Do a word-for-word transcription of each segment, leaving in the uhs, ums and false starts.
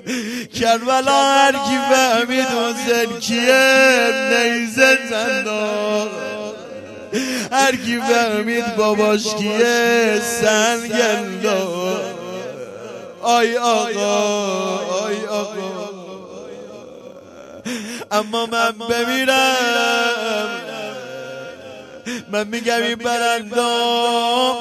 کربلا هر کی فهمید حسین کیه نیزه زندان، هر کی فهمید باباش کیه سنگلا. آی آقا آی آقا اما من بمیرم من میگم این برندام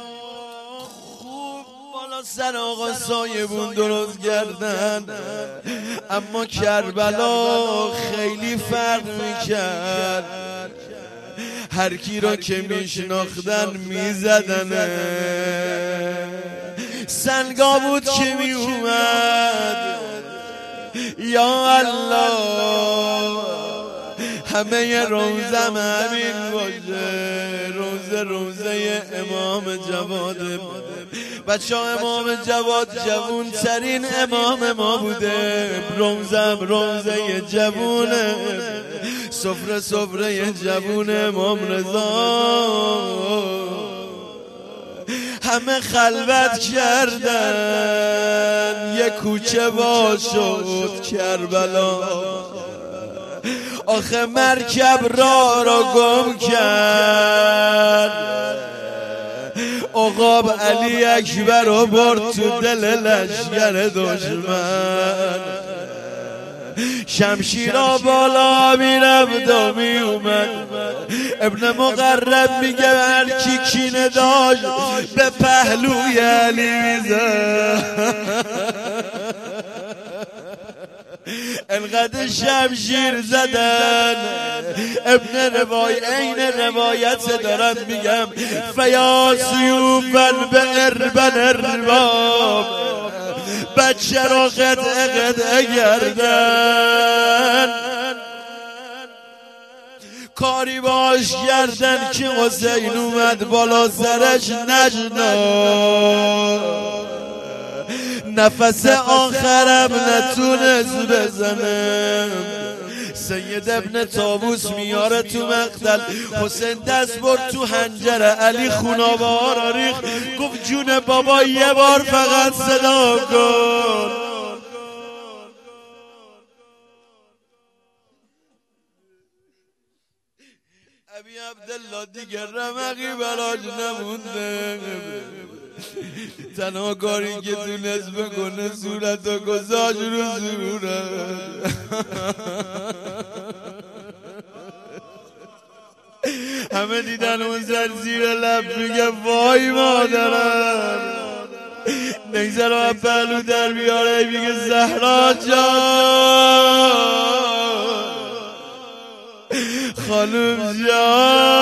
خوب بالا سر آقا سایبون درست کردن، اما کربلا خیلی فرق میکرد، هر کی را که میشناختن میزدن. سنگا بود که میومد یا الله همه روزم همین باشه، روزه روزه امام جواد. بچه ها امام جواد جوون ترین امام ما بوده، روزم روزه جوونه، سفره سفره جوون امام رضا. همه خلوت کردن یه کوچه وا شد کربلا، آخه مرکب را را گم کرد، عقاب علی اکبر رو برد تو دل لشگر دشمن. شمشیرا بالا میرفت و می اومد، ابن مقرب میگه هر کی کینه داشت به پهلوی علی میزد. انقدر شمشیر زدن، ابن روای این روایت دارم میگم فیا سیوفن به اربن ارباب، بچه را قطعه قطعه گردن، کاری باش گردن که حسین اومد بالا سرش نجنا، نفس آخرم نتونست بزنم. سید ابن طاووس میاره تو مقتل، حسین دست برد تو حنجره، علی خونابه را ریخت، گفت جون بابا یه بار فقط صدا کن. ابی عبدالله دیگر رمقی براش نمونده، تنها کاری که تونست بکنه صورت و گذاشت رو صورت. همه دیدن اون زن زیر لب میگه وای مادرم، نگذر رو پهلو در بیاره میگه زهرا جان خانم جان